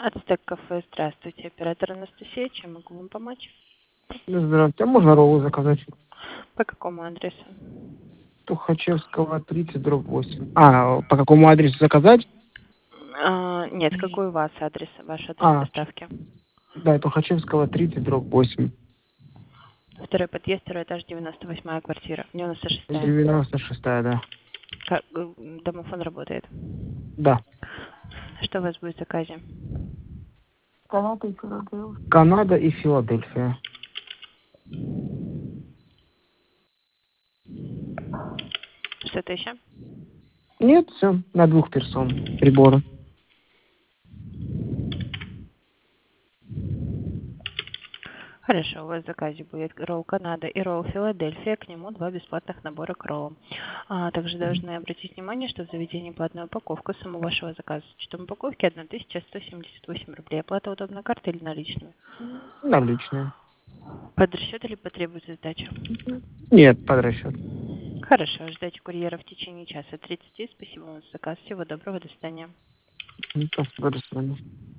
Ацтек кафе, здравствуйте. Оператор Анастасия, чем могу вам помочь? Здравствуйте, а можно роллы заказать? По какому адресу? Тухачевского 30/8. По какому адресу заказать? Нет, какой у вас адрес, ваш адрес А, доставки? да, Тухачевского 30/8. Второй подъезд, второй этаж, 98-я квартира, 96-я. 96-я, да. Домофон работает. Да. Что у вас будет в заказе? Канада и Филадельфия. Что-то еще? Нет, все, на 2 персон приборы. Хорошо, у вас в заказе будет ролл Канада и ролл Филадельфия, к нему 2 бесплатных набора к роллам. Также должны обратить внимание, что в заведении платная упаковка суммы вашего заказа с учетом упаковки 1178 рублей. Оплата удобной картой или наличными? Наличные. Под расчет или потребуется сдача? Нет, под расчет. Хорошо, ждайте курьера в течение часа 30. Спасибо вам за заказ. Всего доброго, до свидания. Спасибо, до свидания.